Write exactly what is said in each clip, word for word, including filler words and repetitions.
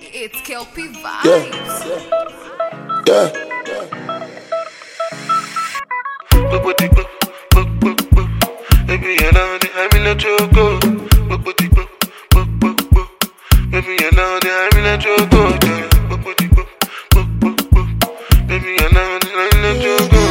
It's Kelpie Vibes. Yeah. Yeah. Baby, you know that I'm in a choco. Baby, you know that I'm in a choco. Baby, you know that I'm in a choco.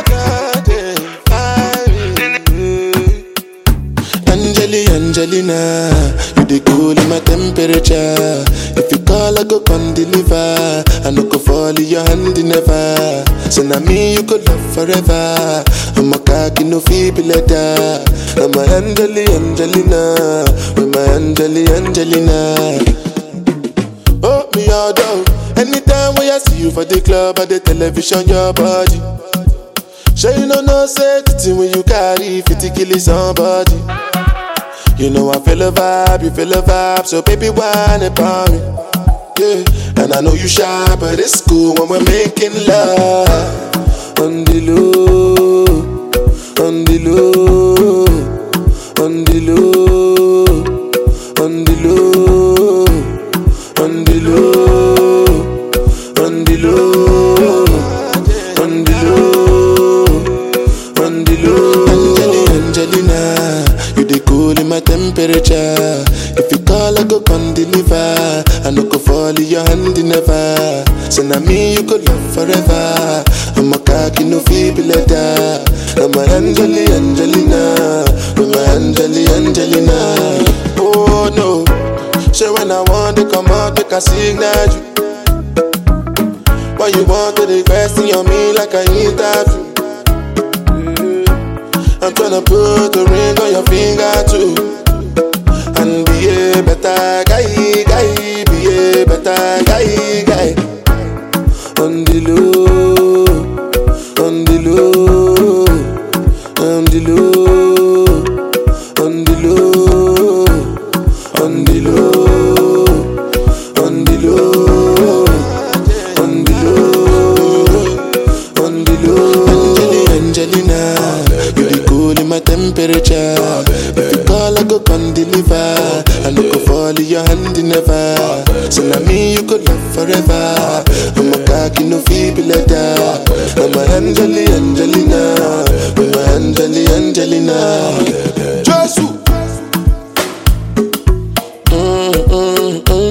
Angeli, Angelina, you the cool in my temperature. If you call, I go come deliver. I no go fall in your hand never. So now me you could love forever. I'm a cocky no feeble letter. I'm a Angeli, Angelina, with my Angeli, Angelina. Oh me all down. Anytime when I see you for the club or the television, your body. Sure you know no safety when you carry fifty kill somebody. You know I feel a vibe, you feel a vibe, so baby whine about me. Yeah, and I know you shy, but it's cool when we're making love. On the low, on the low, on the low, on the low, on the low, on the low, on the low, on the low. Angeli, Angelina, you the cool in my temperature. If you call, I go come deliver. I no go fall in your hand never. So now me you could love forever. I'm a cocky no feeble letter. I'm a Angeli, Angelina, I'm a Angeli, Angelina. Oh no, so when I want to come out, make a signal you. Why you want to request on me like I interview? I'm tryna put a ring on your finger too. And be a better guy, guy. Be a better guy, guy. On the low, on the low, on the low, on the low, on the low, on the low, on the low, on the low. Angeli, Angelina, you the cool in my temperature. If you call, I go come deliver. I no go fall in your hand never. So now me you could love forever. I'm a cocky no feeble letter. I'm a Angeli, Angelina, I'm a Angeli, Angelina. Jesus. Mm, mm, mm,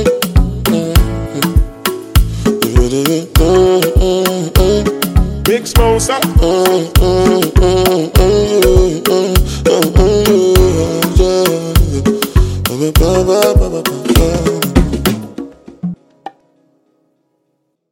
mm. Big Smosa. Mm, mm, mm, mm, mm, mm, mm, yeah. Ba, ba, ba, ba, ba, ba.